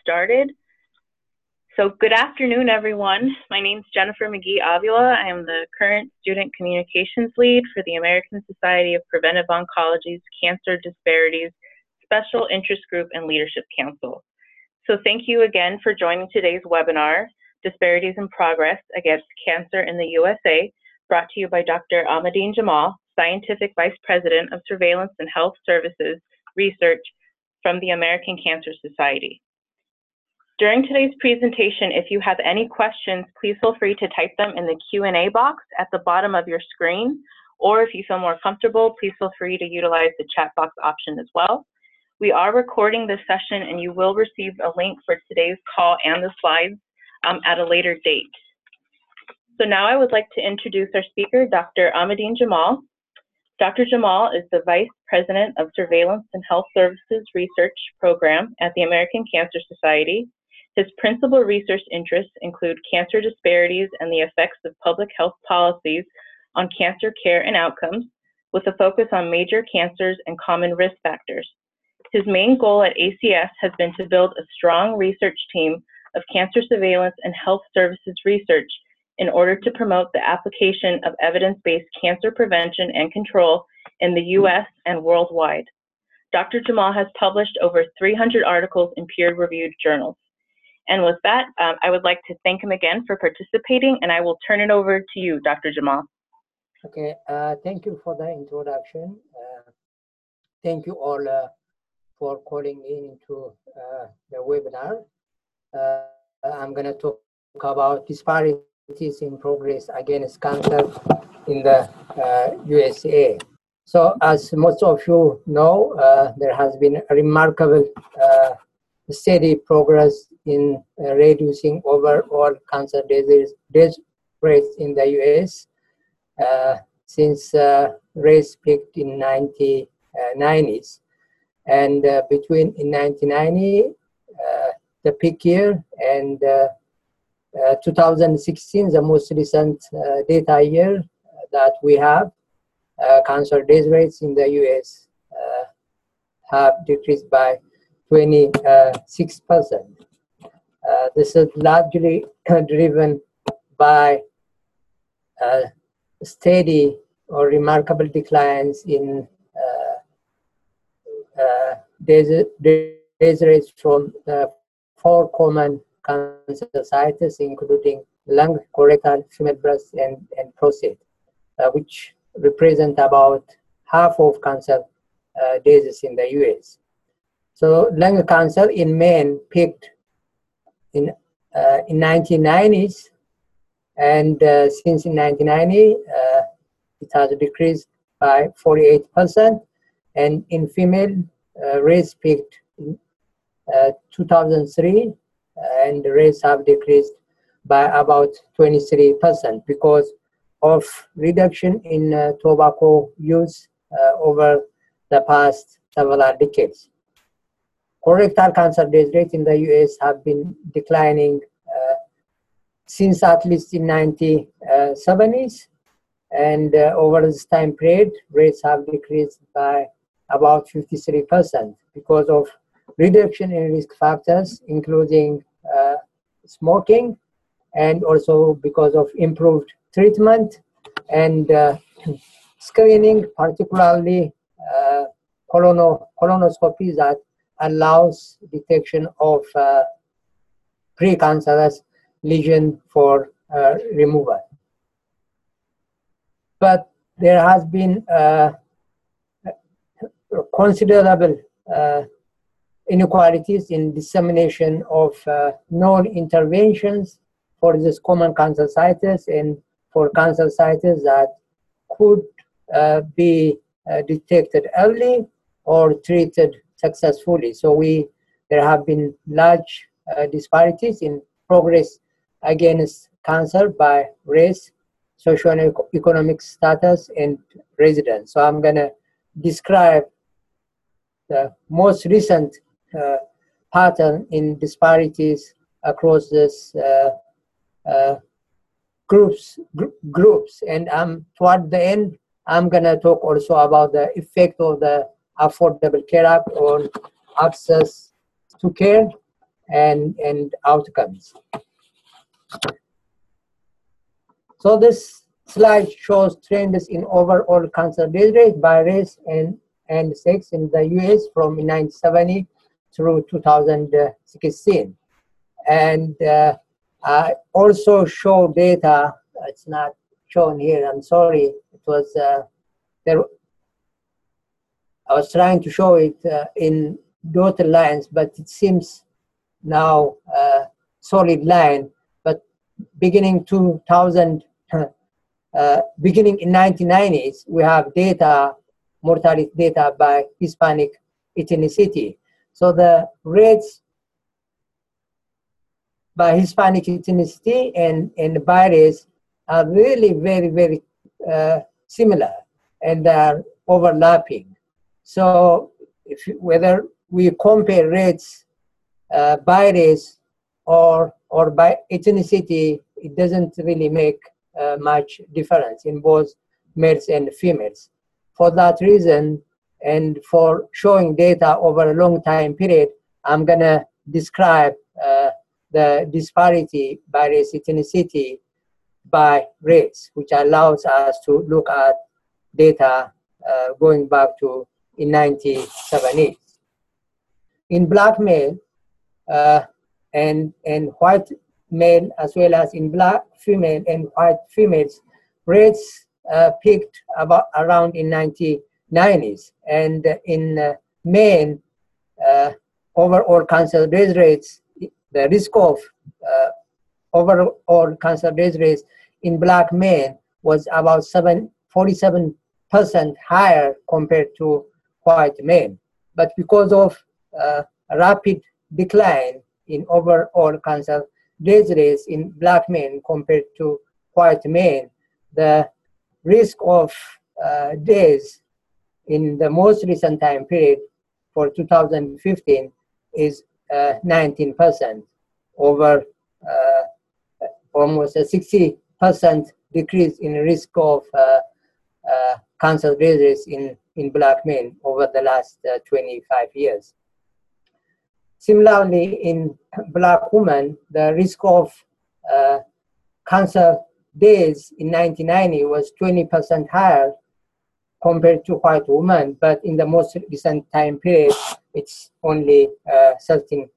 started. So good afternoon, everyone. My name is Jennifer McGee Avila. I am the current Student Communications Lead for the American Society of Preventive Oncology's Cancer Disparities Special Interest Group and Leadership Council. So thank you again for joining today's webinar, Disparities in Progress Against Cancer in the USA, brought to you by Dr. Ahmadine Jamal, Scientific Vice President of Surveillance and Health Services Research from the American Cancer Society. During today's presentation, if you have any questions, please feel free to type them in the Q&A box at the bottom of your screen, or if you feel more comfortable, please feel free to utilize the chat box option as well. We are recording this session and you will receive a link for today's call and the slides at a later date. So now I would like to introduce our speaker, Dr. Ahmadine Jamal. Dr. Jamal is the Vice President of Surveillance and Health Services Research Program at the American Cancer Society. His principal research interests include cancer disparities and the effects of public health policies on cancer care and outcomes, with a focus on major cancers and common risk factors. His main goal at ACS has been to build a strong research team of cancer surveillance and health services research in order to promote the application of evidence-based cancer prevention and control in the US and worldwide. Dr. Jamal has published over 300 articles in peer-reviewed journals. And with that, I would like to thank him again for participating, and I will turn it over to you, Dr. Jamal. Okay, thank you for the introduction. Thank you all for calling in to the webinar. I'm going to talk about disparities in progress against cancer in the USA. So as most of you know, there has been a remarkable steady progress in reducing overall cancer death rates in the US since rates peaked in 1990s. And between in 1990, the peak year, and 2016, the most recent data year that we have, cancer death rates in the US have decreased by 26%. This is largely driven by steady or remarkable declines in death rates from 4 common cancer sites, including lung, colorectal, female breast, and prostate, which represent about half of cancer deaths in the US. So lung cancer in men peaked in 1990s, and since in 1990, it has decreased by 48%, and in female, rates peaked in 2003, and the rates have decreased by about 23% because of reduction in tobacco use over the past several decades. Colorectal cancer death rates in the US have been declining since at least in 1970s, and over this time period, rates have decreased by about 53% because of reduction in risk factors, including smoking, and also because of improved treatment and screening, particularly colonoscopy that allows detection of precancerous lesion for removal. But there has been considerable inequalities in dissemination of known interventions for these common cancer sites and for cancer sites that could be detected early or treated successfully. So there have been large disparities in progress against cancer by race, socioeconomic status, and residence. So I'm going to describe the most recent pattern in disparities across this groups, and toward the end, I'm going to talk also about the effect of the Affordable Care Act on access to care and outcomes. So this slide shows trends in overall cancer death rate by race and sex in the US from 1970 through 2016. And I also show data, it's not shown here, I'm sorry, it was there. I was trying to show it in dotted lines, but it seems now solid line. But beginning 2000, beginning in 1990s, we have data, mortality data by Hispanic ethnicity. So the rates by Hispanic ethnicity and by race are really very, very similar, and they are overlapping. So whether we compare rates by race or by ethnicity, it doesn't really make much difference in both males and females. For that reason, and for showing data over a long time period, I'm gonna describe the disparity by race ethnicity by race, which allows us to look at data going back to in 1970s. In black male and white male, as well as in black female and white females, rates peaked about around in 1990s. And in men, overall cancer death rates, the risk of overall cancer death rates in black men was about 47% higher compared to white men. But because of rapid decline in overall cancer death rates in black men compared to white men, the risk of death in the most recent time period for 2015 is 19%, over almost a 60% decrease in risk of cancer death rates in black men over the last 25 years. Similarly, in black women, the risk of cancer deaths in 1990 was 20% higher compared to white women, but in the most recent time period, it's only 13%.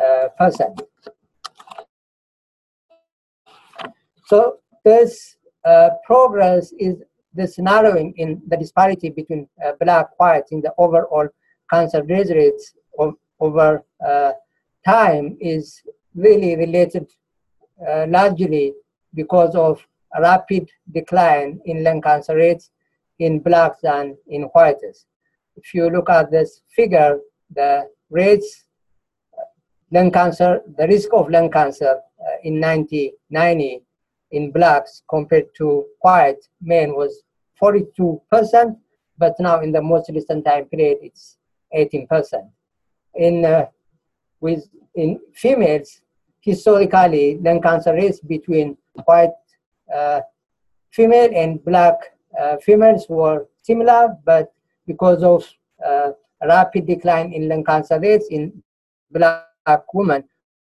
So this progress is this narrowing in the disparity between black, white in the overall cancer death rates over time is really related largely because of a rapid decline in lung cancer rates in blacks than in whites. If you look at this figure, the rates, lung cancer, the risk of lung cancer in 1990 in blacks compared to white men was 42%, but now in the most recent time period, it's 18%. In females, historically, lung cancer rates between white female and black females were similar, but because of rapid decline in lung cancer rates in black women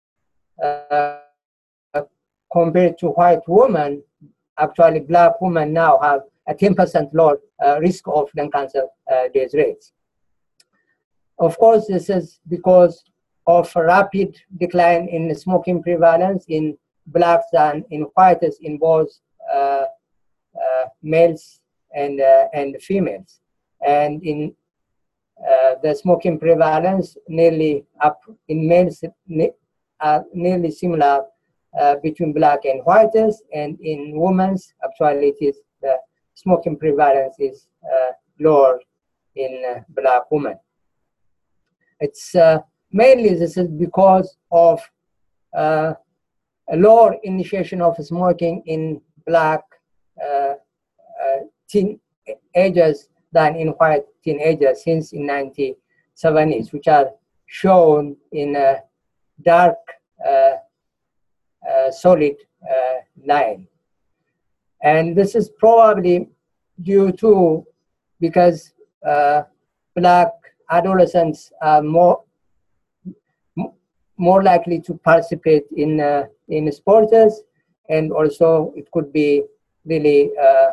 compared to white women, actually black women now have a 10% lower risk of lung cancer death rates. Of course, this is because of a rapid decline in smoking prevalence in blacks and in whites in both males and females. And in the smoking prevalence nearly up in males nearly similar between black and whites, and in women's actually it is the smoking prevalence is lower in black women. It's mainly this is because of a lower initiation of smoking in black teenagers than in white teenagers since in 1970s, which are shown in a dark solid line. And this is probably due to because black adolescents are more likely to participate in sports, and also it could be really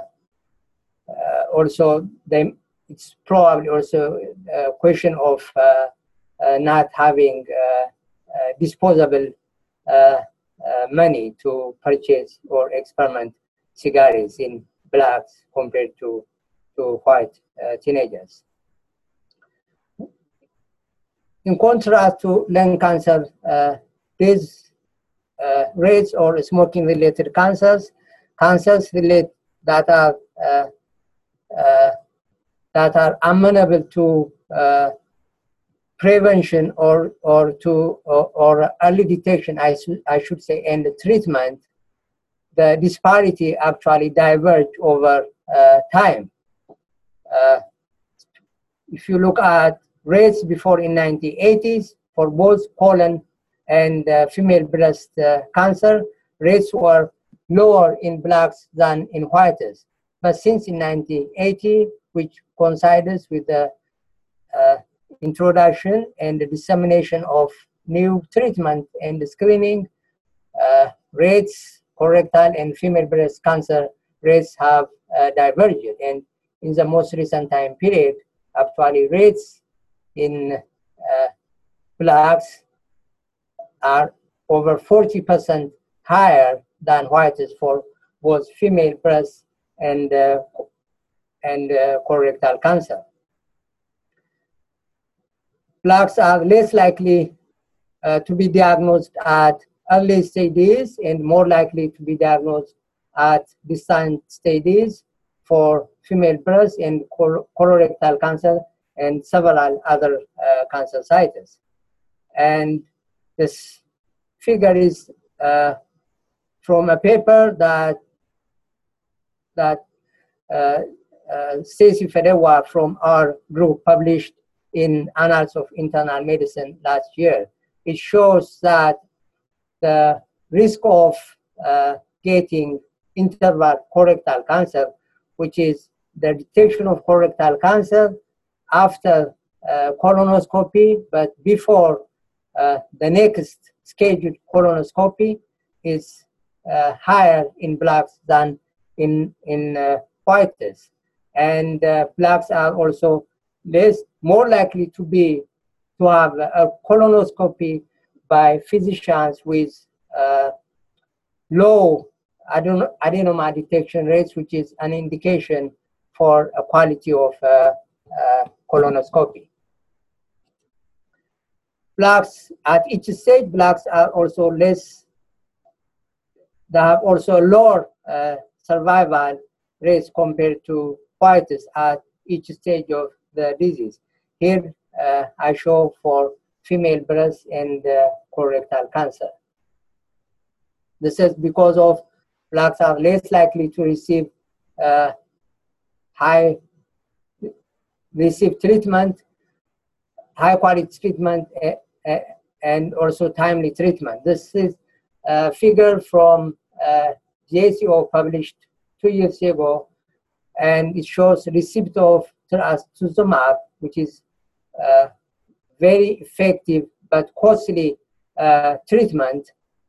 also it's probably also a question of not having disposable money to purchase or experiment cigarettes in blacks compared to white teenagers. In contrast to lung cancer, these rates or smoking-related cancers that are amenable to prevention or early detection, I should say, and treatment, the disparity actually diverge over time. If you look at rates before in 1980s for both colon and female breast cancer, rates were lower in blacks than in whites. But since in 1980, which coincides with the introduction and the dissemination of new treatment and screening, rates, colorectal and female breast cancer rates have diverged. And in the most recent time period, actually rates in blacks are over 40% higher than whites for both female breast and colorectal cancer. Blacks are less likely to be diagnosed at early stages and more likely to be diagnosed at distant stages for female breast and colorectal cancer and several other cancer sites. And this figure is from a paper that Stacy Fedewa from our group published in Annals of Internal Medicine last year. It shows that the risk of getting interval colorectal cancer, which is the detection of colorectal cancer after colonoscopy, but before the next scheduled colonoscopy, is higher in blacks than in whites. And blacks are also more likely to have a colonoscopy by physicians with low adenoma detection rates, which is an indication for a quality of colonoscopy. Blacks at each stage, blacks are also they have also lower survival rates compared to whites at each stage of the disease. Here I show for female breast and colorectal cancer. This is because of blacks are less likely to receive treatment, high quality treatment, and also timely treatment. This is a figure from JCO published 2 years ago, and it shows receipt of trastuzumab, which is very effective but costly treatment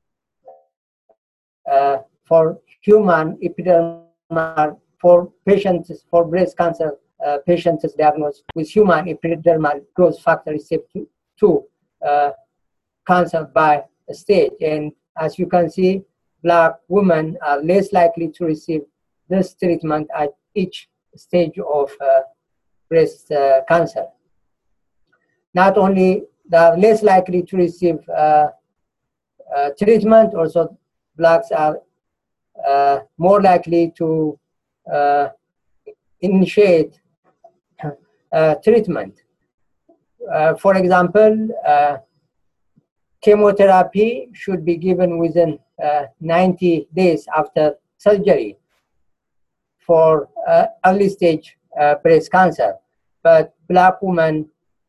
for human epidermal, for breast cancer patients diagnosed with human epidermal growth factor receptor 2 cancer by stage. And as you can see, black women are less likely to receive this treatment at each stage of breast cancer. Not only they are less likely to receive treatment, also blacks are more likely to initiate treatment. For example, chemotherapy should be given within 90 days after surgery for early stage breast cancer, but black women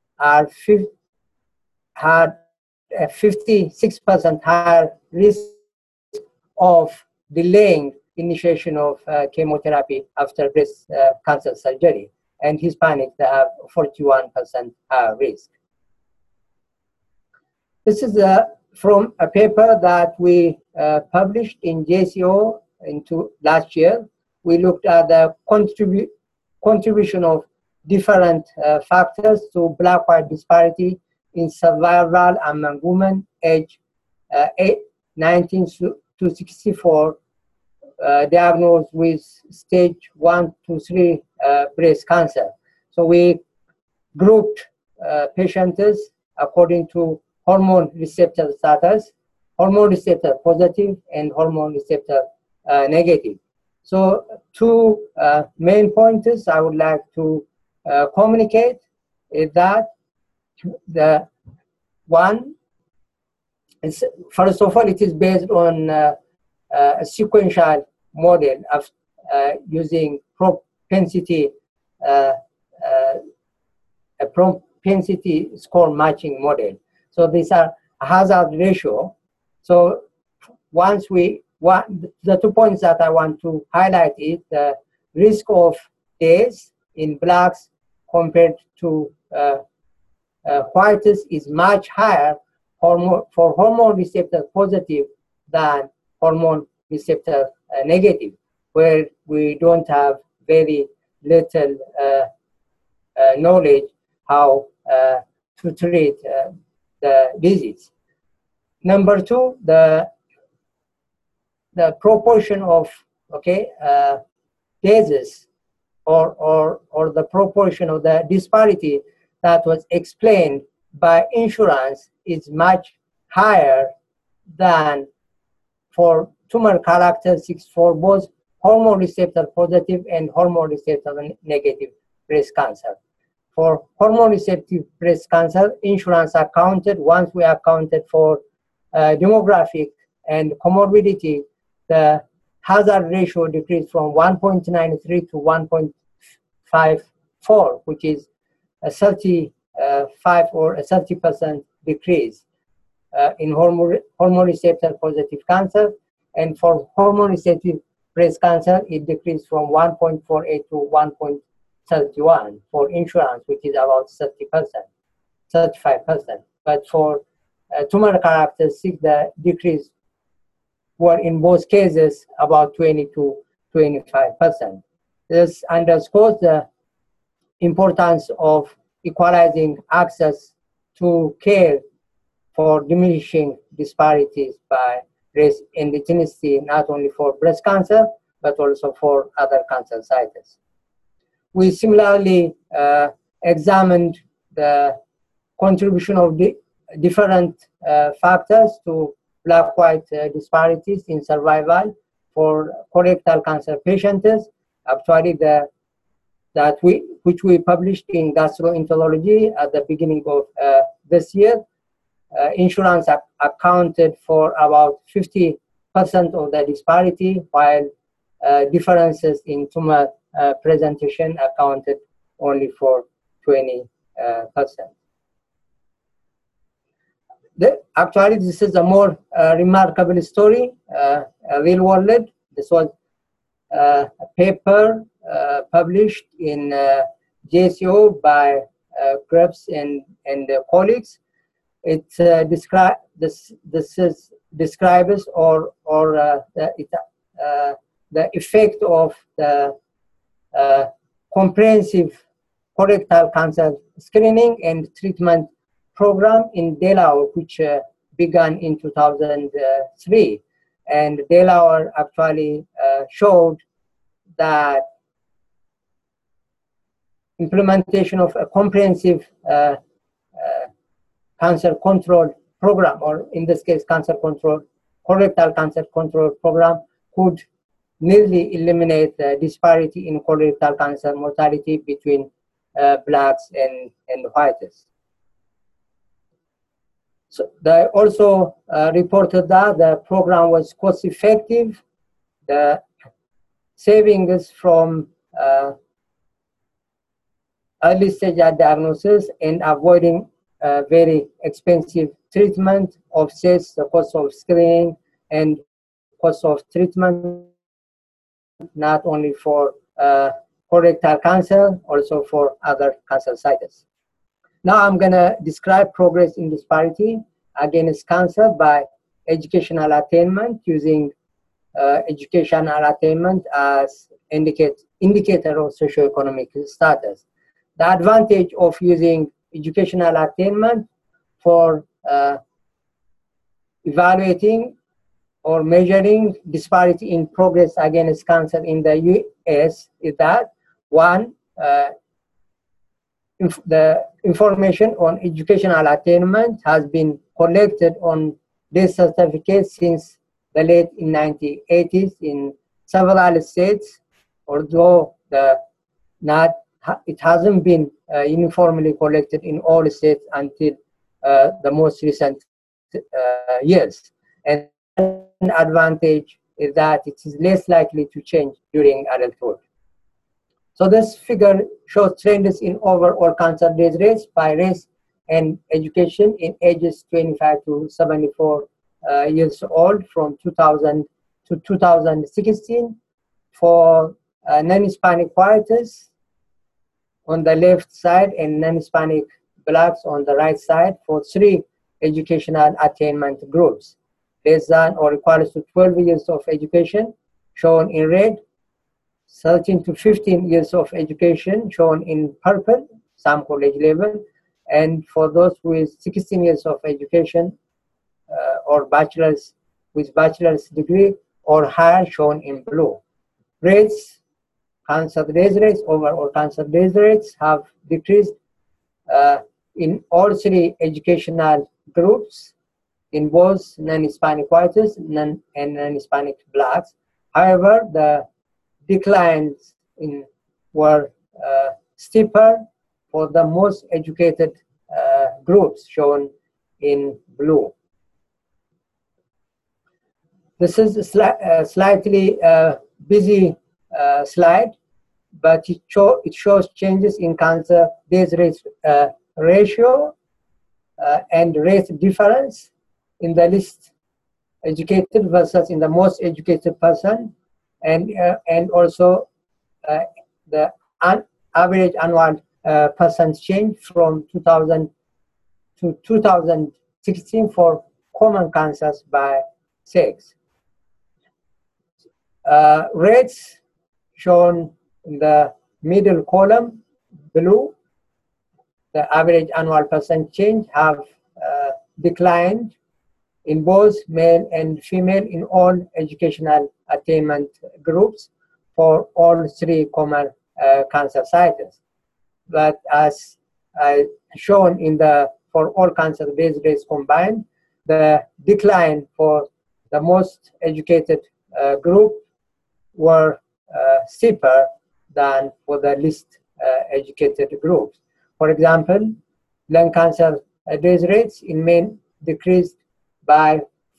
had a 56% higher risk of delaying initiation of chemotherapy after breast cancer surgery, and Hispanics have 41% higher risk. This is from a paper that we published in JCO into last year. We looked at the contribution of different factors to black-white disparity in survival among women aged 19 to 64 diagnosed with stage 1 to 3 breast cancer. So we grouped patients according to hormone receptor status, hormone receptor positive and hormone receptor negative. So two main pointers I would like to communicate is that the one is, first of all, it is based on a sequential model of using propensity a propensity score matching model. So these are hazard ratio. So once the 2 points that I want to highlight is the risk of death in blacks compared to whites is much higher for hormone receptor positive than hormone receptor negative, where we don't have very little knowledge how to treat the disease. Number two, the proportion of cases or the proportion of the disparity that was explained by insurance is much higher than for tumor characteristics for both hormone receptor positive and hormone receptor negative breast cancer. For hormone receptive breast cancer, insurance accounted, once we accounted for demographic and comorbidity, the hazard ratio decreased from 1.93 to 1.54, which is a 35 or a 30% decrease in hormone receptor positive cancer. And for hormone receptive breast cancer, it decreased from 1.48 to 1.31 for insurance, which is about 30%, 35%. But for tumor characteristics, the decrease were in both cases about 20 to 25%. This underscores the importance of equalizing access to care for diminishing disparities by race and ethnicity, not only for breast cancer, but also for other cancer sites. We similarly examined the contribution of the different factors to black-white disparities in survival for colorectal cancer patients. Actually, which we published in Gastroenterology at the beginning of this year. Insurance accounted for about 50% of the disparity, while differences in tumor presentation accounted only for 20%. Actually, this is a more remarkable story, real world. This was a paper published in JCO by Krebs and colleagues. It describes the effect of the comprehensive colorectal cancer screening and treatment program in Delaware, which began in 2003. And Delaware actually showed that implementation of a comprehensive cancer control program, or in this case, colorectal cancer control program, could nearly eliminate the disparity in colorectal cancer mortality between blacks and whites. So they also reported that the program was cost effective. The savings from early stage diagnosis and avoiding very expensive treatment offsets the cost of screening and cost of treatment, not only for colorectal cancer, also for other cancer sites. Now I'm going to describe progress in disparity. against cancer by educational attainment, using educational attainment as indicator of socioeconomic status. The advantage of using educational attainment for evaluating or measuring disparity in progress against cancer in the US is that, one, the information on educational attainment has been collected on death certificates since the late 1980s in several states, although it hasn't been uniformly collected in all states until the most recent years. And an advantage is that it is less likely to change during adulthood. So this figure shows trends in overall cancer death rates by race and education in ages 25 to 74 years old from 2000 to 2016 for non-Hispanic whites on the left side and non-Hispanic blacks on the right side for 3 educational attainment groups. Less than or equal to 12 years of education, shown in red, 13 to 15 years of education, shown in purple, some college level, and for those with 16 years of education or bachelor's with bachelor's degree or higher, shown in blue. Rates, cancer death rates, overall cancer death rates have decreased in all 3 educational groups, in both non-Hispanic whites and non-Hispanic blacks. However, the declines were steeper for the most educated groups, shown in blue. This is a slightly busy slide, but it shows changes in cancer death rate ratio and rate difference in the least educated versus in the most educated person, and also the average annual percent change from 2000 to 2016 for common cancers by sex. Rates shown in the middle column, blue, the average annual percent change have declined in both male and female in all educational attainment groups for all 3 common cancer cytles. But as shown in for all cancer death rates combined, the decline for the most educated group were steeper than for the least educated groups. For example, lung cancer death rates in men decreased by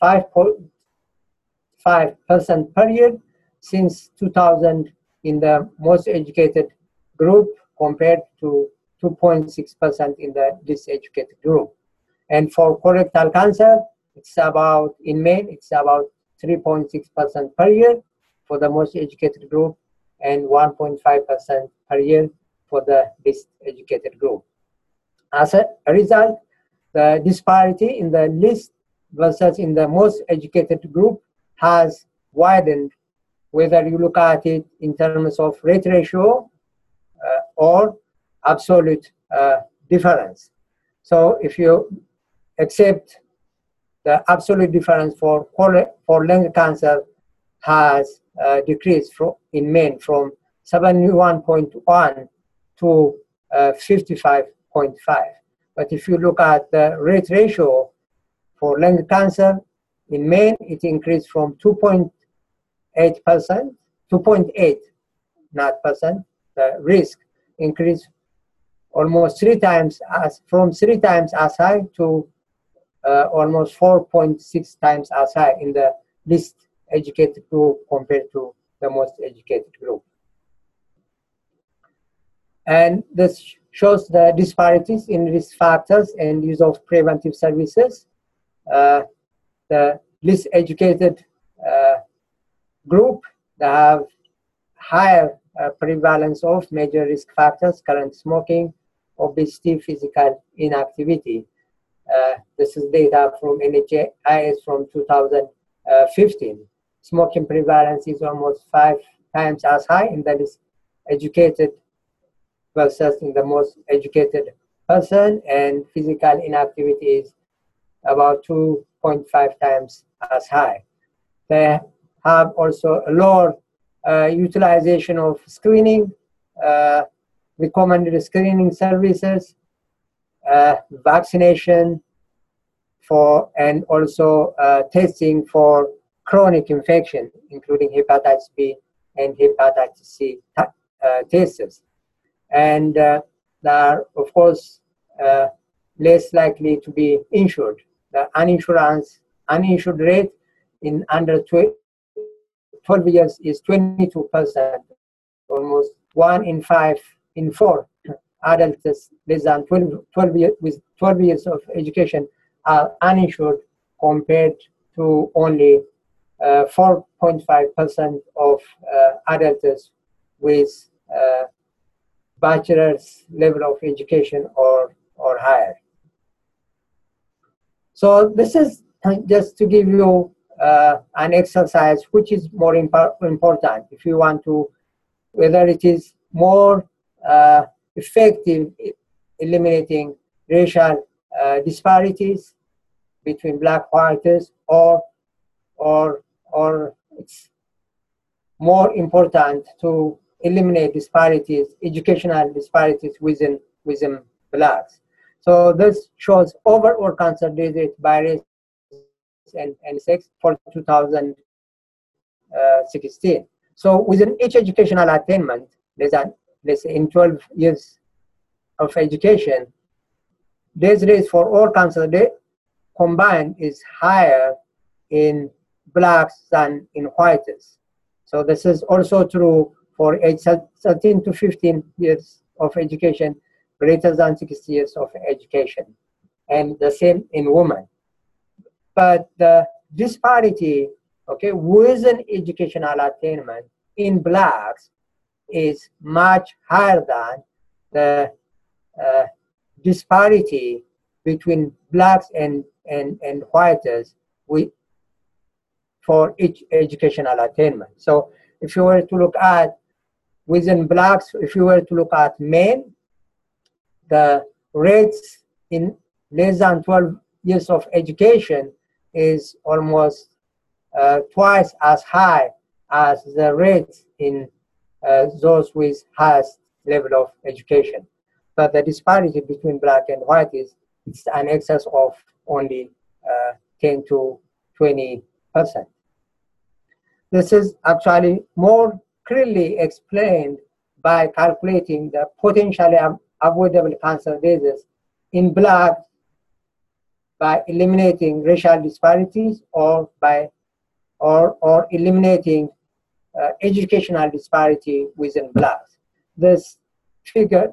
5.5% per year since 2000 in the most educated group compared to 2.6% in the least educated group. And for colorectal cancer, in men, it's about 3.6% per year for the most educated group and 1.5% per year for the least educated group. As a result, the disparity in the least versus in the most educated group has widened, whether you look at it in terms of rate ratio or absolute difference. So if you accept the absolute difference for lung cancer has decreased in men from 71.1 to 55.5. But if you look at the rate ratio for lung cancer in men, it increased from 2.8%, 2.8, not percent. The risk increased almost 3 times from 3 times as high to almost 4.6 times as high in the least educated group compared to the most educated group. And this shows the disparities in risk factors and use of preventive services. The least educated group, they have higher prevalence of major risk factors, current smoking, obesity, physical inactivity. This is data from NHIS from 2015. Smoking prevalence is almost 5 times as high in the least educated versus in the most educated person, and physical inactivity is about 2.5 times as high. They have also a lower utilization of screening, recommended screening services, vaccination for, and also testing for chronic infection, including hepatitis B and hepatitis C tests. And they are, of course, less likely to be insured. The uninsured rate in under 12 years is 22%. Almost 1 in 4 adults less than 12 years with 12 years of education are uninsured, compared to only 4.5% of adults with bachelor's level of education or higher. So this is just to give you an exercise which is more important if you want to, whether it is more effective eliminating racial disparities between black whites, or it's more important to eliminate disparities, educational disparities within blacks. So this shows overall cancer death rate by race and sex for 2016. So within each educational attainment, let's say in 12 years of education, death rate for all cancer death combined is higher in blacks than in whites. So this is also true for age 13 to 15 years of education, greater than 60 years of education, and the same in women. But the disparity, okay, within educational attainment in blacks is much higher than the disparity between blacks and whites for each educational attainment. So if you were to look at within blacks, if you were to look at men, the rates in less than 12 years of education is almost twice as high as the rates in those with highest level of education. But the disparity between black and white is an excess of only 10 to 20%. This is actually more clearly explained by calculating the potentially avoidable cancer deaths in blacks by eliminating racial disparities, or by eliminating educational disparity within blacks. This figure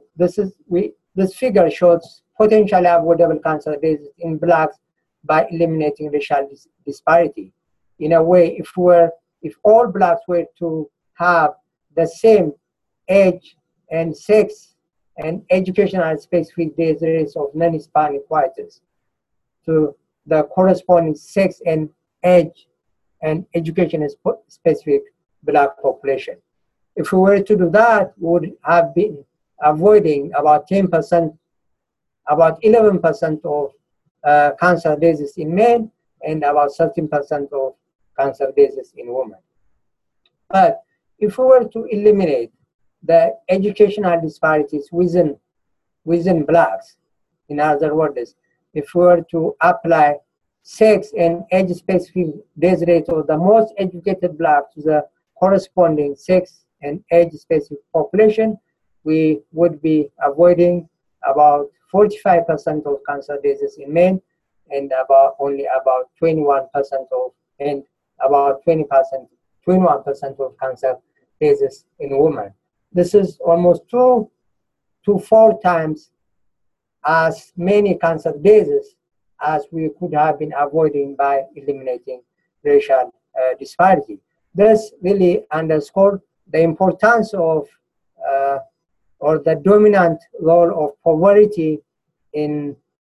shows potentially avoidable cancer deaths in blacks by eliminating racial disparity. In a way, if all blacks were to have the same age and sex and educational specific death rates of non-Hispanic whites to the corresponding sex and age and education specific black population. If we were to do that, we would have been avoiding about 10%, about 11% of cancer deaths in men, and about 13% of cancer deaths in women. But if we were to eliminate the educational disparities within blacks, in other words, if we were to apply sex and age-specific death rate of the most educated blacks to the corresponding sex and age-specific population, we would be avoiding about 45% of cancer deaths in men, and only about 21% and about 21% of cancer deaths in women. This is almost 2 to 4 times as many cancer deaths as we could have been avoiding by eliminating racial disparity. This really underscored the importance of or the dominant role of poverty in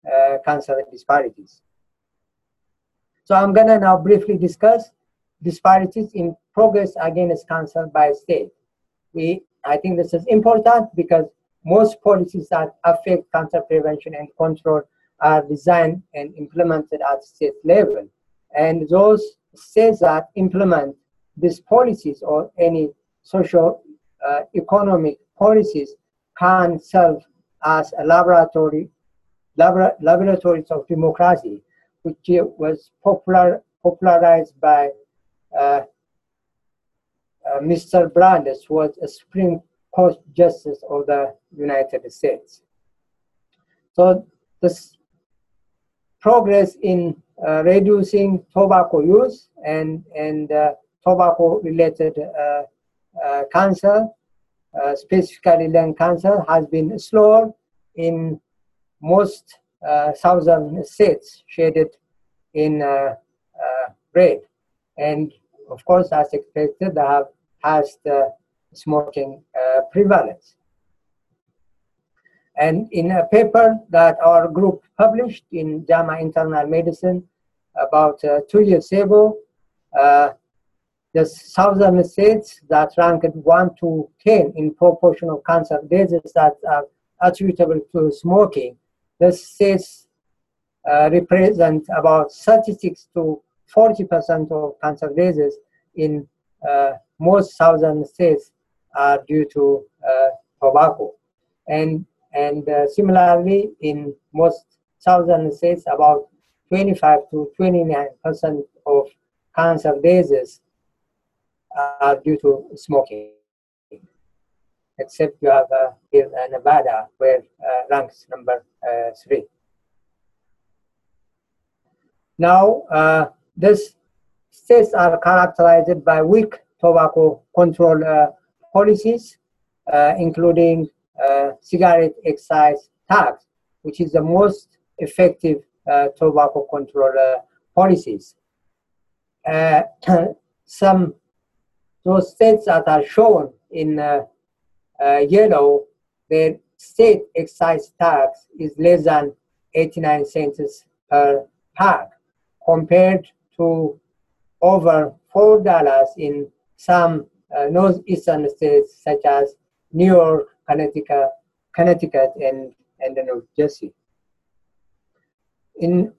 cancer disparities. So I'm going to now briefly discuss disparities in progress against cancer by state. I think this is important because most policies that affect cancer prevention and control are designed and implemented at state level. And those states that implement these policies or any social economic policies can serve as a laboratories of democracy, which was popularized by Mr. Brandes, who was a Supreme Court Justice of the United States. So this progress in reducing tobacco use and tobacco-related cancer, specifically lung cancer, has been slower in most southern states, shaded in red. And of course, as expected, they have highest smoking prevalence. And in a paper that our group published in JAMA Internal Medicine about 2 years ago, the southern states that ranked 1 to 10 in proportion of cancer deaths that are attributable to smoking, the states represent about 36 to 40% of cancer deaths in most southern states are due to tobacco. And similarly, in most southern states, about 25 to 29% of cancer deaths are due to smoking, except you have here Nevada, where ranks number 3. Now, these states are characterized by weak tobacco control policies, including cigarette excise tax, which is the most effective tobacco control policies. Those states that are shown in yellow, their state excise tax is less than 89 cents per pack, compared to over $4 in some northeastern states such as New York, Connecticut, and New Jersey. In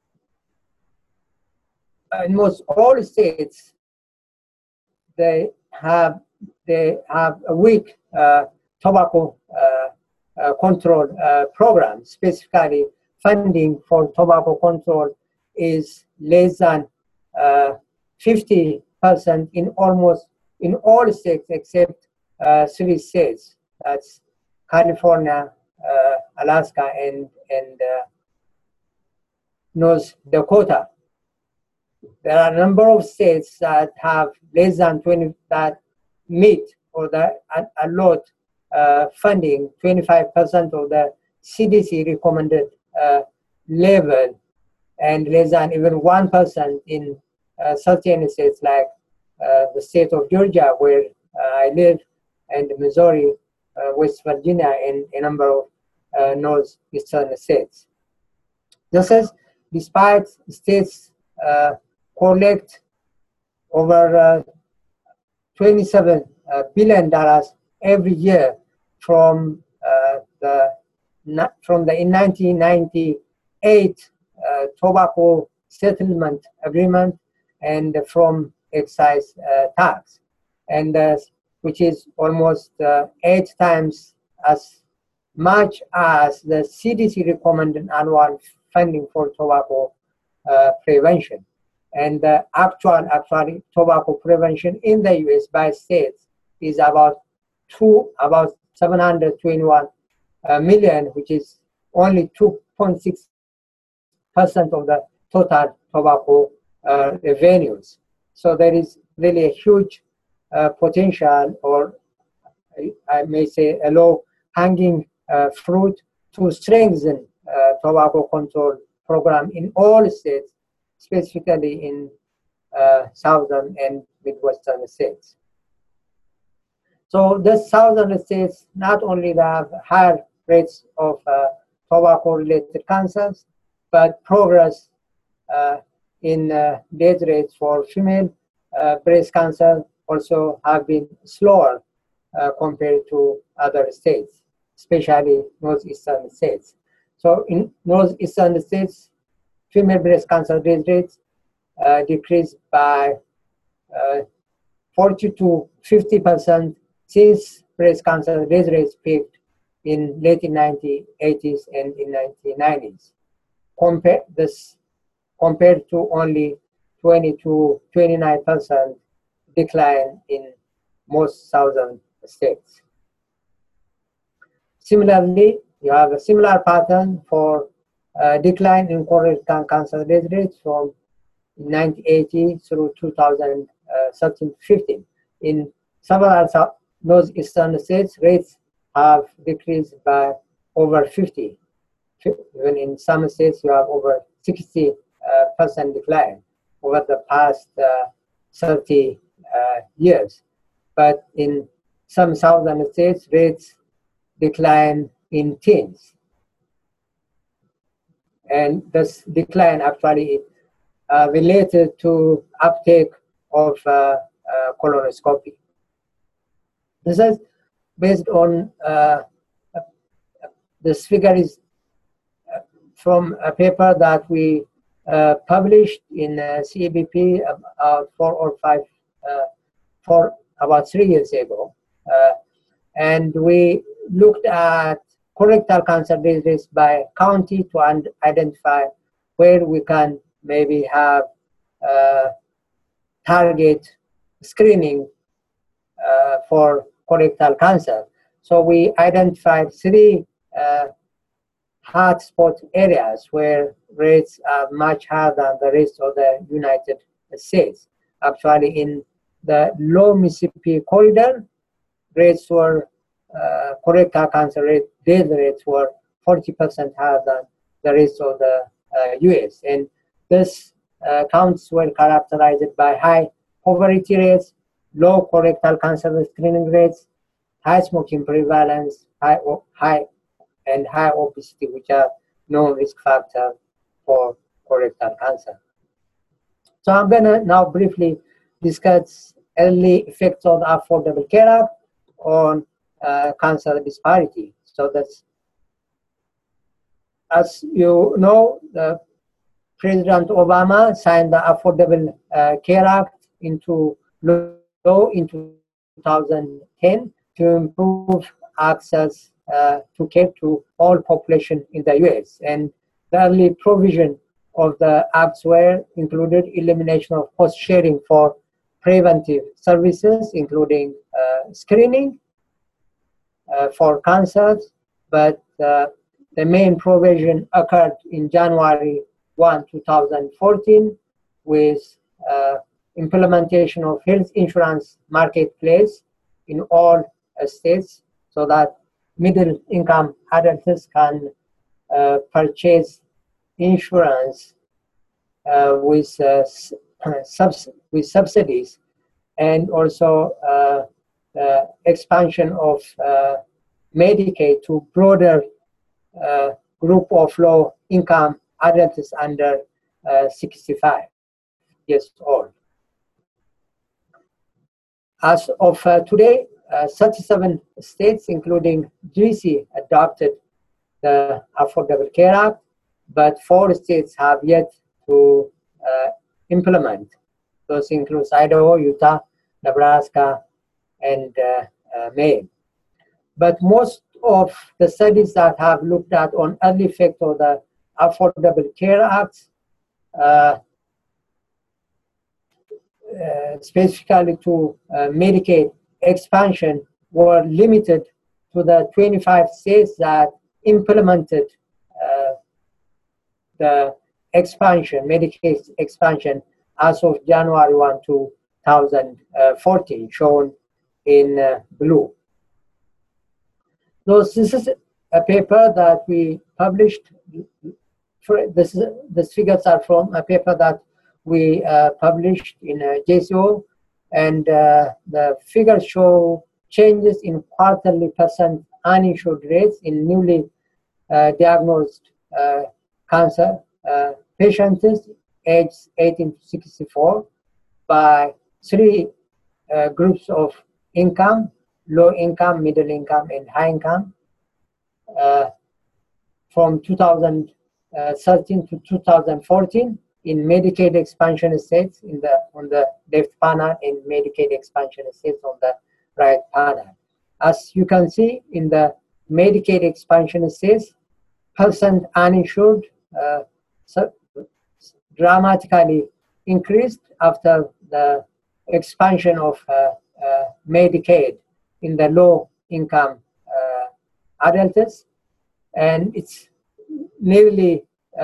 almost all states, they have a weak tobacco control program. Specifically, funding for tobacco control is less than 50% in all states except 3 states. That's California, Alaska, and North Dakota. There are a number of states that have less than 20 that meet or that allot funding 25% of the CDC recommended level, and less than even 1% in certain states like the state of Georgia, where I live, and Missouri, West Virginia, and a number of northeastern states. This is despite states collect over $27 billion every year from the in 1998 tobacco settlement agreement and from excise tax, and which is almost 8 times as much as the CDC recommended annual funding for tobacco prevention. And the actually tobacco prevention in the U.S. by states is about 721 million, which is only 2.6% of the total tobacco revenues. So there is really a huge potential, or I may say a low-hanging fruit, to strengthen tobacco control program in all states, specifically in southern and midwestern states. So the southern states not only have higher rates of tobacco-related cancers, but progress in death rates for female breast cancer also have been slower compared to other states, especially northeastern states. So in northeastern states, female breast cancer death rates decreased by 40 to 50% since breast cancer death rates peaked in late 1980s and in 1990s. Compared to only 20 to 29% decline in most southern states. Similarly, you have a similar pattern for decline in colorectal cancer death rates from 1980 through 2013-15. In several northeastern states, rates have decreased by over 50. Even in some states, you have over 60% decline over the past 30 years. But in some southern states, rates decline in teens. And this decline actually related to uptake of colonoscopy. This is based on, this figure is from a paper that we published in CEBP about 3 years ago. And we looked at colorectal cancer disease by county to identify where we can maybe have target screening for colorectal cancer. So we identified 3 hotspot areas where rates are much higher than the rest of the United States. Actually, in the low Mississippi corridor, rates were colorectal cancer death rates were 40% higher than the rest of the US. And this counts were characterized by high poverty rates, low colorectal cancer screening rates, high smoking prevalence, high obesity, which are known risk factors for colorectal cancer. So I'm going to now briefly discuss early effects of the Affordable Care Act on cancer disparity. So that's, as you know, President Obama signed the Affordable Care Act into law in 2010 to improve access to care to all population in the US. And the early provision of the acts were included elimination of cost sharing for preventive services, including screening for cancers, but the main provision occurred in January 1, 2014 with implementation of health insurance marketplace in all states so that middle income adults can purchase insurance with subsidies, and also expansion of Medicaid to broader group of low income adults under 65 years old. As of today, 37 states, including DC, adopted the Affordable Care Act, but 4 states have yet to implement. Those include Idaho, Utah, Nebraska, and Maine. But most of the studies that have looked at on early effect of the Affordable Care Act, specifically to Medicaid expansion, were limited to the 25 states that implemented the expansion, Medicaid expansion, as of January 1, 2014, shown in blue. So this is a paper that we published. These figures are from a paper that we published in JCO, and the figures show changes in quarterly percent uninsured rates in newly diagnosed cancer patients aged 18 to 64 by three groups of income: low income, middle income, and high income. From 2013 to 2014 in Medicaid expansion states on the left panel, in Medicaid expansion states on the right panel. As you can see, in the Medicaid expansion states, percent uninsured dramatically increased after the expansion of Medicaid in the low income adults, and it's nearly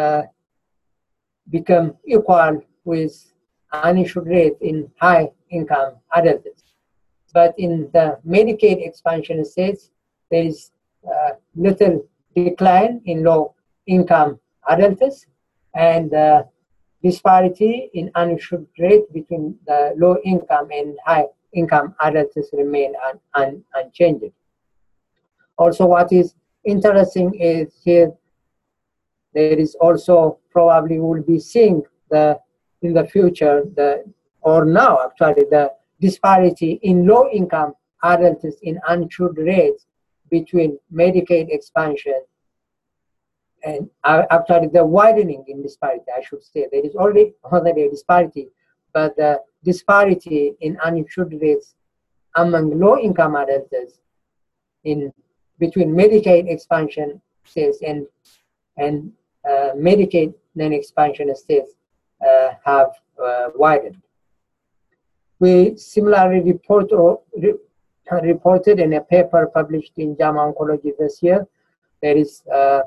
become equal with uninsured rate in high income adults. But in the Medicaid expansion states, there is little decline in low income adults, and disparity in uninsured rate between the low income and high income adults remain unchanged. Also, what is interesting is here there is also probably will be seeing in the future or now actually the disparity in low income adults in uninsured rates between Medicaid expansion and actually the widening in disparity, I should say. There is already a disparity, but the disparity in uninsured rates among low income adults between Medicaid expansion states and Medicaid non-expansion states have widened. We similarly reported in a paper published in JAMA Oncology this year, there is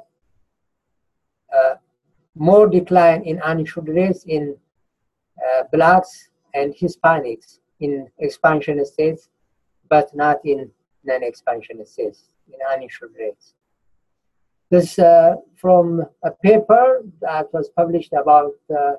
more decline in uninsured rates in Blacks and Hispanics in expansion states, but not in non-expansion states in uninsured rates. This from a paper that was published about a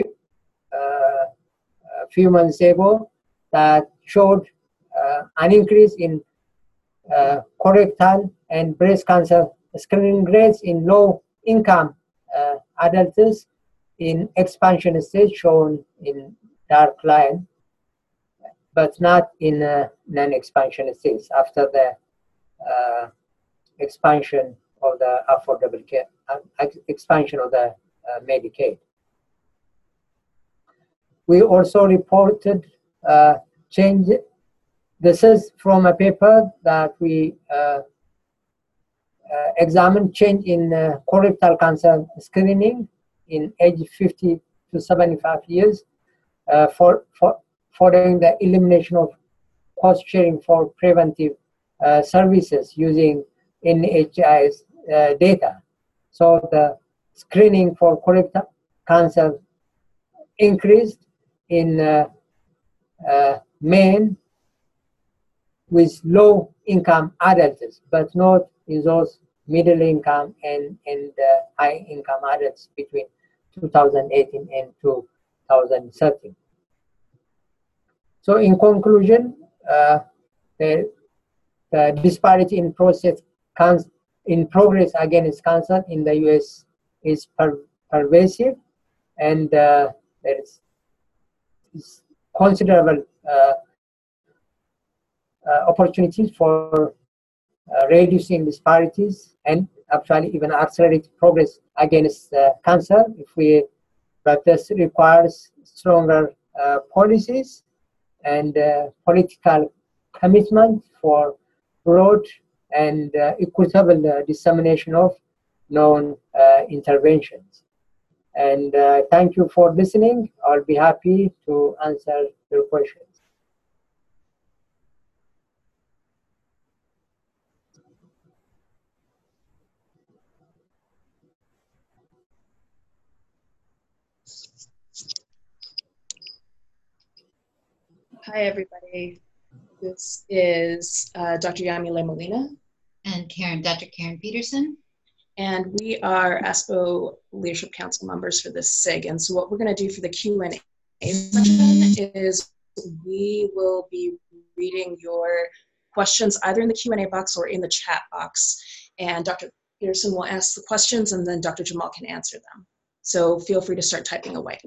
few months ago that showed an increase in colorectal and breast cancer screening rates in low income adults in expansion states shown in dark line, but not in non-expansion states after the expansion of the affordable care, expansion of the Medicaid. We also reported change. This is from a paper that we examined change in colorectal cancer screening in age 50 to 75 years following the elimination of cost sharing for preventive services using NHIS data. So the screening for colorectal cancer increased in men with low income adults, but not in those middle income and high income adults between 2018 and 2013. So in conclusion, the disparity in progress against cancer in the US is pervasive, and there is considerable opportunities for reducing disparities and actually even accelerate progress against cancer but this requires stronger policies and political commitment for broad and equitable dissemination of known interventions. And thank you for listening. I'll be happy to answer your questions. Hi, everybody. This is Dr. Yamile Molina. And Dr. Karen Peterson. And we are ASPO Leadership Council members for this SIG. And so what we're going to do for the Q&A section is we will be reading your questions either in the Q&A box or in the chat box. And Dr. Peterson will ask the questions and then Dr. Jamal can answer them. So feel free to start typing away.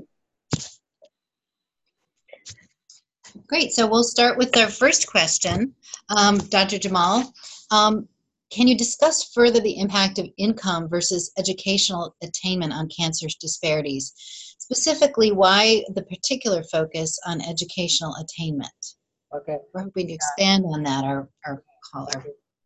Great. So we'll start with our first question. Dr. Jamal, can you discuss further the impact of income versus educational attainment on cancer disparities? Specifically, why the particular focus on educational attainment? Okay. We're hoping to expand on that, our caller.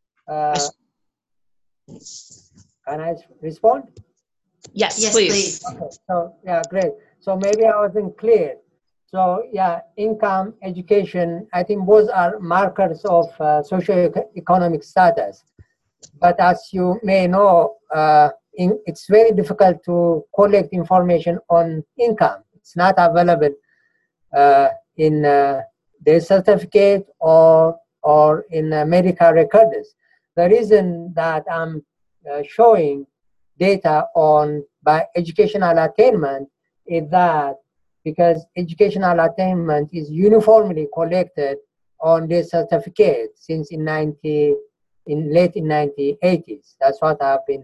Can I respond? Yes, please. Okay. So, yeah, great. So maybe I wasn't clear. So, yeah, income, education, I think both are markers of socioeconomic status. But as you may know, it's very difficult to collect information on income. It's not available in death certificate or in medical records. The reason that I'm showing data on by educational attainment is that because educational attainment is uniformly collected on death certificate since in late 1980s. That's what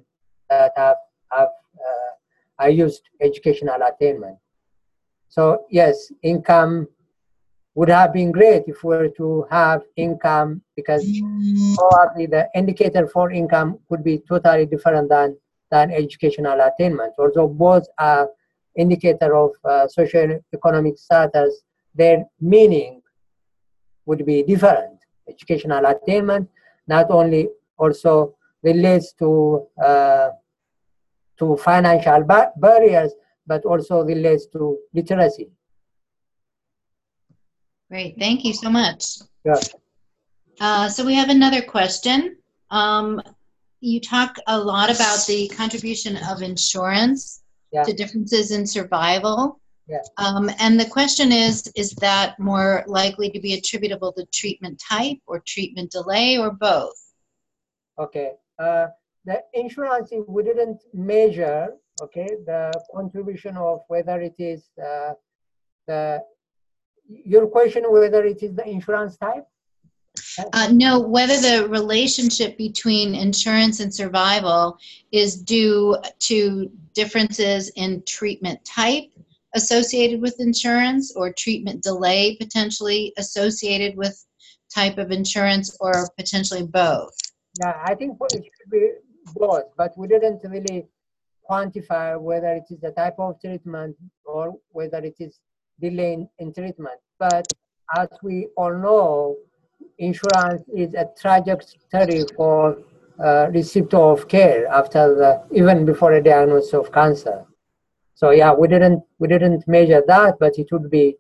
I used educational attainment. So yes, income would have been great if we were to have income, because probably the indicator for income could be totally different than educational attainment. Although both are indicator of socioeconomic status, their meaning would be different. Educational attainment not only also relates to financial barriers, but also relates to literacy. Great, thank you so much. Yeah. So we have another question. You talk a lot about the contribution of insurance to differences in survival. Yeah. And the question is that more likely to be attributable to treatment type or treatment delay or both? Okay. The insurance, we didn't measure, okay, the contribution of whether it is your question whether it is the insurance type? No, whether the relationship between insurance and survival is due to differences in treatment type associated with insurance or treatment delay potentially associated with type of insurance, or potentially both. Yeah, I think it should be both, but we didn't really quantify whether it is the type of treatment or whether it is delay in treatment. But as we all know, insurance is a trajectory for receipt of care after even before a diagnosis of cancer. So yeah, we didn't measure that, but it would be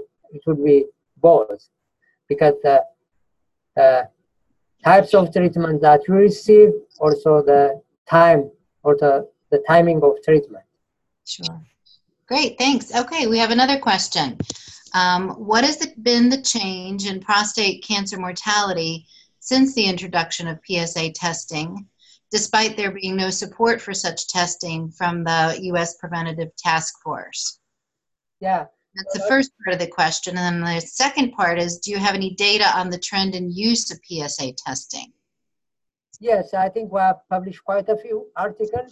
both, because the types of treatment that you receive, also the time or the timing of treatment. Sure. Great, thanks. Okay, we have another question. What has been the change in prostate cancer mortality since the introduction of PSA testing, despite there being no support for such testing from the U.S. Preventative Task Force? Yeah. That's the first part of the question. And then the second part is, do you have any data on the trend in use of PSA testing? Yes, I think we have published quite a few articles.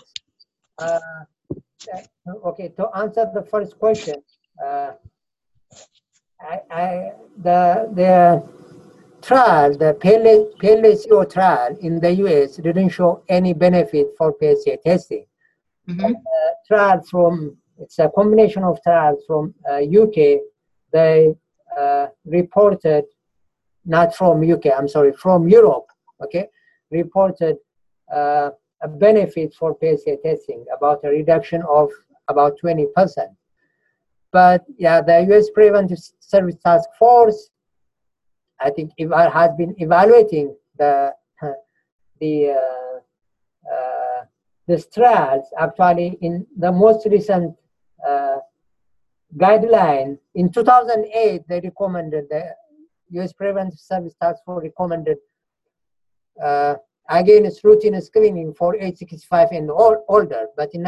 Okay, to answer the first question, the trial, the PLACO trial in the US didn't show any benefit for PSA testing. Mm-hmm. Trial it's a combination of trials from UK, they reported, not from UK, I'm sorry, from Europe, okay, reported a benefit for PSA testing, about a reduction of about 20%. But yeah, the US Preventive Service Task Force, I think, has been evaluating these trials. Actually, in the most recent guideline in 2008, they recommended, the US Preventive Service Task Force recommended against routine screening for age 65 and older. But in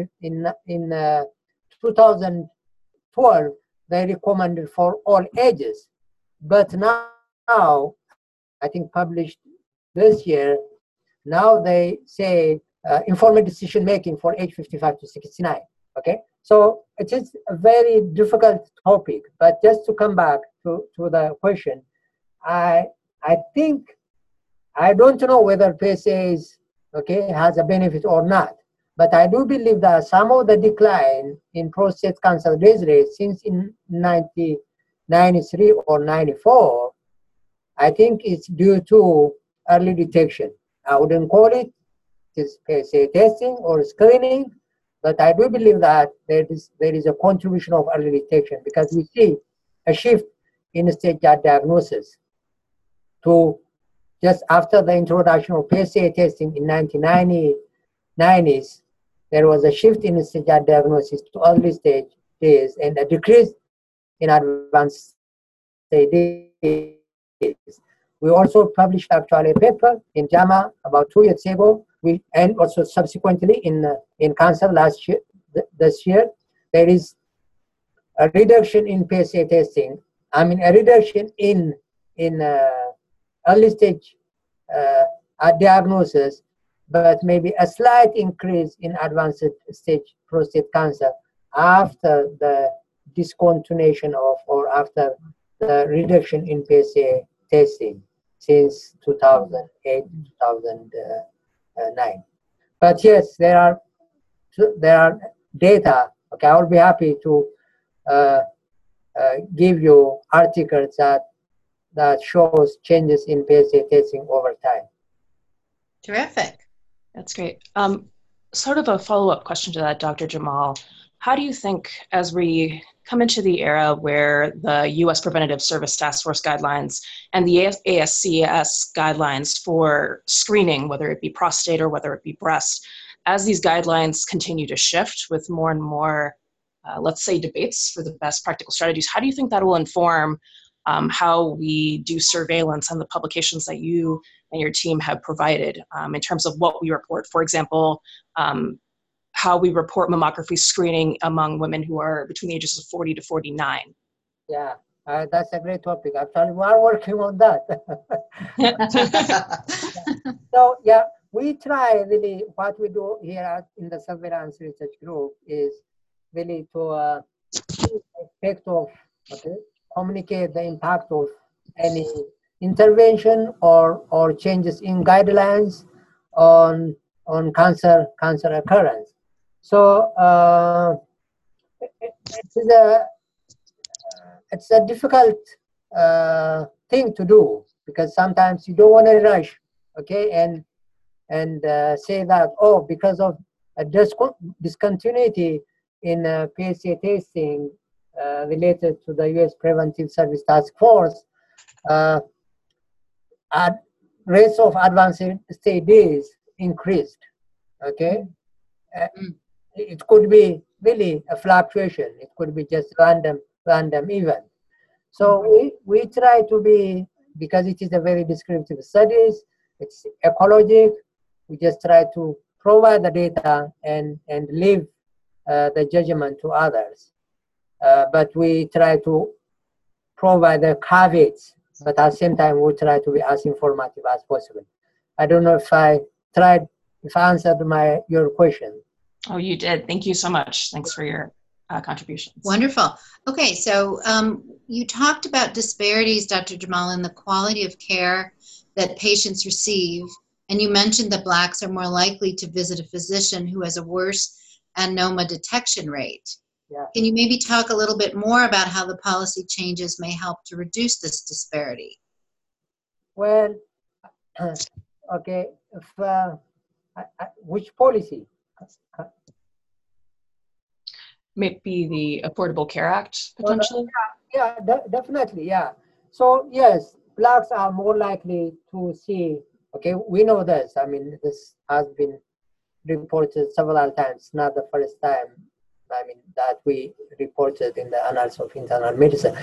2012, they recommended for all ages. But now, I think published this year, now they say informed decision making for age 55 to 69. Okay, so it is a very difficult topic. But just to come back to the question, I think I don't know whether PSA is has a benefit or not. But I do believe that some of the decline in prostate cancer disease rate since in 1993 or 94, I think it's due to early detection. I wouldn't call it PSA testing or screening, but I do believe that there is a contribution of early detection because we see a shift in stage diagnosis to just after the introduction of PSA testing in 1990s, there was a shift in stage diagnosis to early stage days and a decrease in advanced stage days. We also published actually a paper in JAMA about 2 years ago, and also subsequently in Cancer this year. There is a reduction in PSA testing. I mean, a reduction in early stage diagnosis, but maybe a slight increase in advanced stage prostate cancer after the discontinuation of or after the reduction in PSA testing since 2008, 2009. But yes, there are data. Okay, I will be happy to give you articles that shows changes in PSA testing over time. Terrific. That's great. Sort of a follow-up question to that, Dr. Jamal. How do you think, as we come into the era where the U.S. Preventative Service Task Force guidelines and the ASCS guidelines for screening, whether it be prostate or whether it be breast, as these guidelines continue to shift with more and more, let's say, debates for the best practical strategies, how do you think that will inform how we do surveillance and the publications that you and your team have provided in terms of what we report? For example, how we report mammography screening among women who are between the ages of 40 to 49. Yeah, that's a great topic. Actually, we are working on that. So, yeah, we try really, what we do here in the surveillance research group is really to effect of, communicate the impact of any intervention or changes in guidelines on cancer occurrence. So it's a difficult thing to do because sometimes you don't want to rush, and say that, oh, because of a discontinuity in PSA testing related to the U.S. Preventive Service Task Force, rates of advanced stage days increased. It could be really a fluctuation. It could be just random event. So we try to be, because it is a very descriptive studies, it's ecologic, we just try to provide the data and leave the judgment to others. But we try to provide the caveats, but at the same time we try to be as informative as possible. I don't know if I answered your question. Oh, you did. Thank you so much. Thanks for your contributions. Wonderful. Okay, so you talked about disparities, Dr. Jamal, in the quality of care that patients receive, and you mentioned that Blacks are more likely to visit a physician who has a worse adenoma detection rate. Yeah. Can you maybe talk a little bit more about how the policy changes may help to reduce this disparity? Well, okay, which policy? Maybe the Affordable Care Act, potentially? Yeah, definitely, yeah. So, yes, Blacks are more likely to see, we know this. I mean, this has been reported several times, not the first time, that we reported in the Annals of Internal Medicine.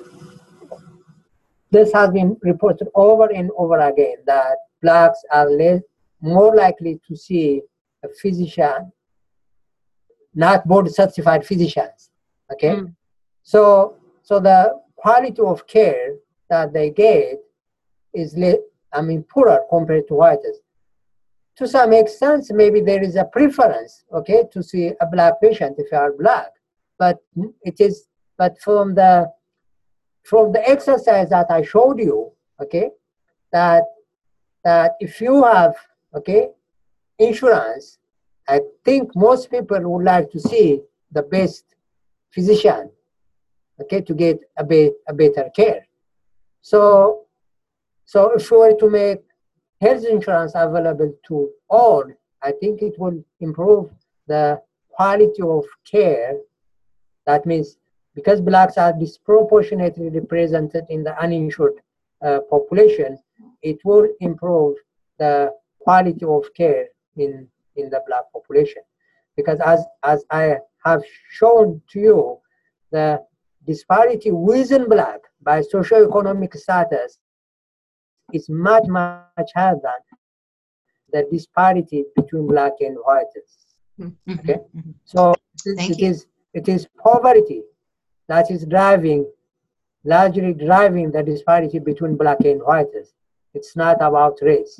This has been reported over and over again that Blacks are more likely to see a physician, not board-certified physicians, So the quality of care that they get is, poorer compared to whites. to some extent, maybe there is a preference, okay, to see a black patient if you are black. But from the exercise that I showed you, okay, that if you have, okay, insurance, I think most people would like to see the best physician, okay, to get a better care. So if we were to make health insurance available to all, I think it will improve the quality of care. That means because blacks are disproportionately represented in the uninsured population, it will improve the quality of care in the black population. Because as I have shown to you, the disparity within black by socioeconomic status is much higher than the disparity between black and whites. Okay, so it is poverty that is largely driving the disparity between black and whites. It's not about race.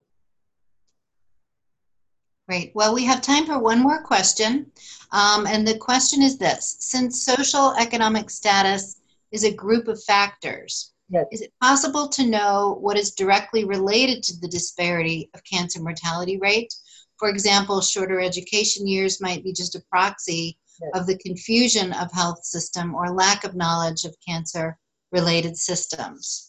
Great. Well, we have time for one more question. And the question is this: since social economic status is a group of factors, yes, is it possible to know what is directly related to the disparity of cancer mortality rate? For example, shorter education years might be just a proxy yes, of the confusion of health system or lack of knowledge of cancer-related symptoms.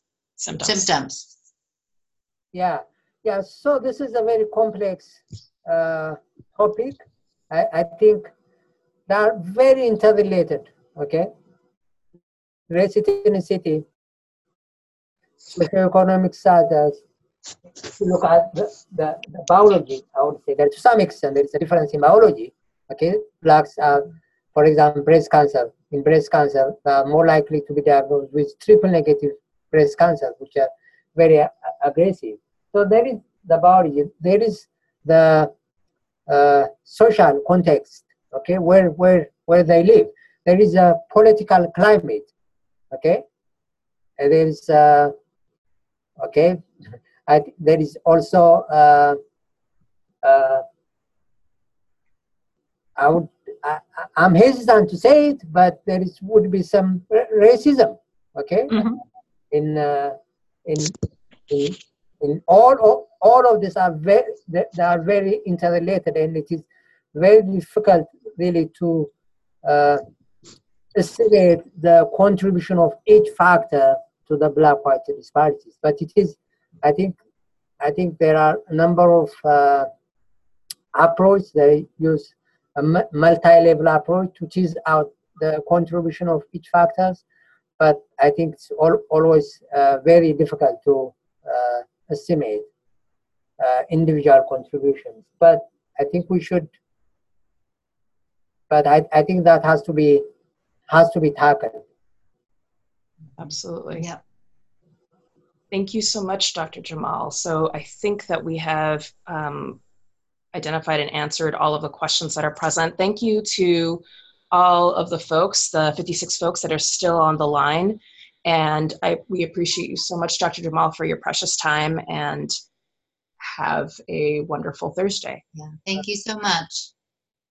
Yeah. So this is a very complex topic. I think they are very interrelated. Okay, race, ethnicity, socioeconomic status. If you look at the biology, I would say that to some extent there is a difference in biology. Okay, blacks are, for example, breast cancer. In breast cancer, they are more likely to be diagnosed with triple negative breast cancer, which are very aggressive. So there is the biology. There is the social context. Okay, where they live. There is a political climate. Okay, and there is okay. There is also I'm hesitant to say it, but would be some racism. Okay, in all of this are very interrelated, and it is very difficult really to estimate the contribution of each factor to the black-white disparities. But it is, I think there are a number of approaches. They use a multi-level approach to tease out the contribution of each factors. But I think it's always very difficult to estimate individual contributions. But I think we should. But I think that has to be tackled. Absolutely. Yeah. Thank you so much, Dr. Jamal. So I think that we have identified and answered all of the questions that are present. Thank you to all of the folks, the 56 folks that are still on the line. And we appreciate you so much, Dr. Jamal, for your precious time, and have a wonderful Thursday. Yeah. Thank you so much.